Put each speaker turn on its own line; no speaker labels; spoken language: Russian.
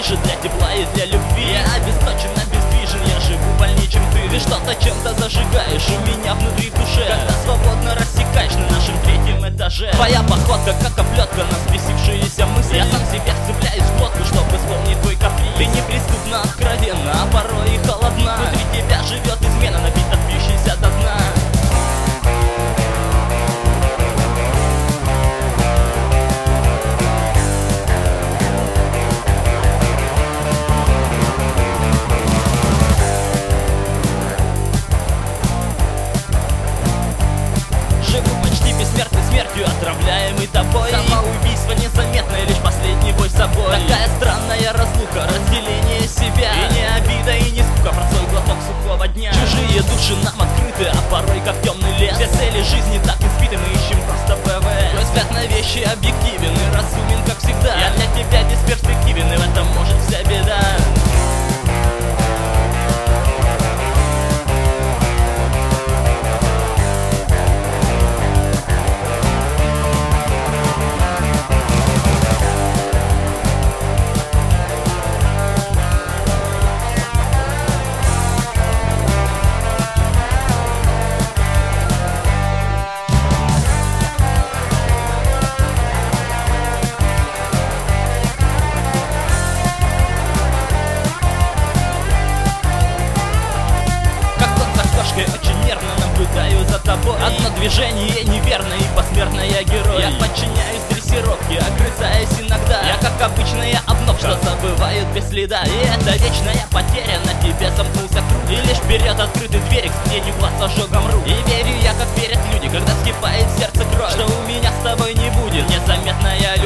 ближе для тепла и для любви. Я обесточен, обездвижен, я живу больнее, чем ты. Ты что-то чем-то зажигаешь у меня внутри в душе, когда свободно рассекаешь на нашем третьем этаже. Твоя походка, как оплетка на взбесившиеся мысли. Я сам себя вцепляюсь в глотку, чтобы исполнить твой каприз. Ты неприступна, откровенна, а порой и холодна. Внутри тебя живет измена, напиток пьющийся до дна. Смертью отравляемый тобой. Самоубийство незаметное, лишь последний бой с собой. Такая странная разлука, разделение себя. И не обида, и не скука, простой глоток сухого дня. Чужие души нам открыты, а порой как темный лес. Все цели жизни так избиты, мы ищем просто ПВ. Твой взгляд на вещи объективен и разумен, как всегда. Я для тебя бесперспективен, и в этом может вся беда. Очень нервно наблюдаю за тобой. Одно движение неверно и посмертная герой. Я подчиняюсь дрессировке, огрызаясь иногда. Я как обычная обнов, что забывают без следа. И это вечная потеря, на тебе замкнулся круг. И лишь вперед открыты двери к стене глаз ожогом рук. И верю я, как верят люди, когда вскипает в сердце кровь, что у меня с тобой не будет незаметная любовь.